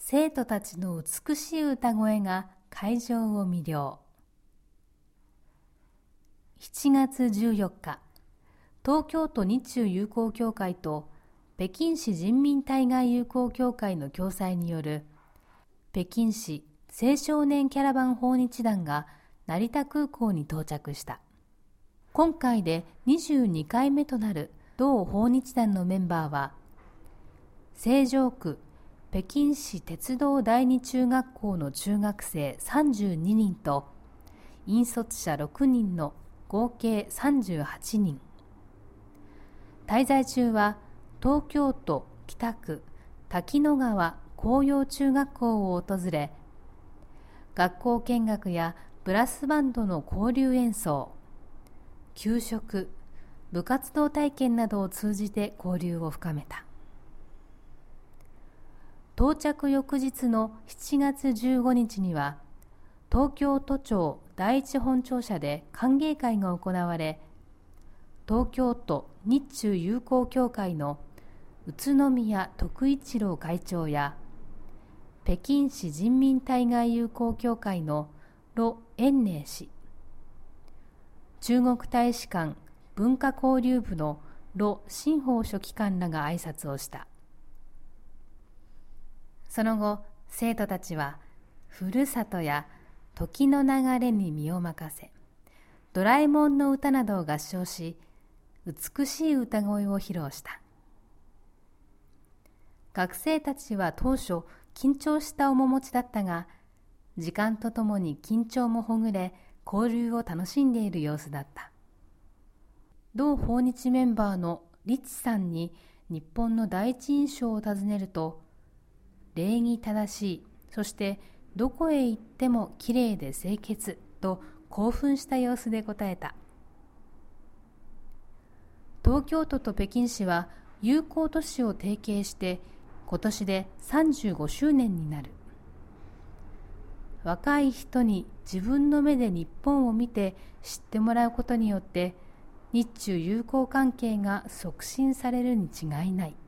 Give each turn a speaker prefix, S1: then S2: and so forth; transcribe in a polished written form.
S1: 生徒たちの美しい歌声が会場を魅了。7月14日、東京都日中友好協会と北京市人民対外友好協会の共催による北京市青少年キャラバン訪日団が成田空港に到着した。今回で22回目となる同訪日団のメンバーは、成城区北京市鉄道第二中学校の中学生32人と引率者6人の合計38人。滞在中は東京都北区滝野川紅葉中学校を訪れ、学校見学やブラスバンドの交流演奏、給食、部活動体験などを通じて交流を深めた。到着翌日の7月15日には、東京都庁第一本庁舎で歓迎会が行われ、東京都日中友好協会の宇都宮徳一郎会長や、北京市人民対外友好協会の盧延寧氏、中国大使館文化交流部の盧新峰書記官らが挨拶をした。その後、生徒たちはふるさとや時の流れに身を任せ、ドラえもんの歌などを合唱し、美しい歌声を披露した。学生たちは当初緊張した面持ちだったが、時間とともに緊張もほぐれ、交流を楽しんでいる様子だった。同訪日メンバーのリチさんに日本の第一印象を尋ねると、礼儀正しい、そしてどこへ行ってもきれいで清潔と興奮した様子で答えた。東京都と北京市は友好都市を提携して今年で35周年になる。若い人に自分の目で日本を見て知ってもらうことによって日中友好関係が促進されるに違いない。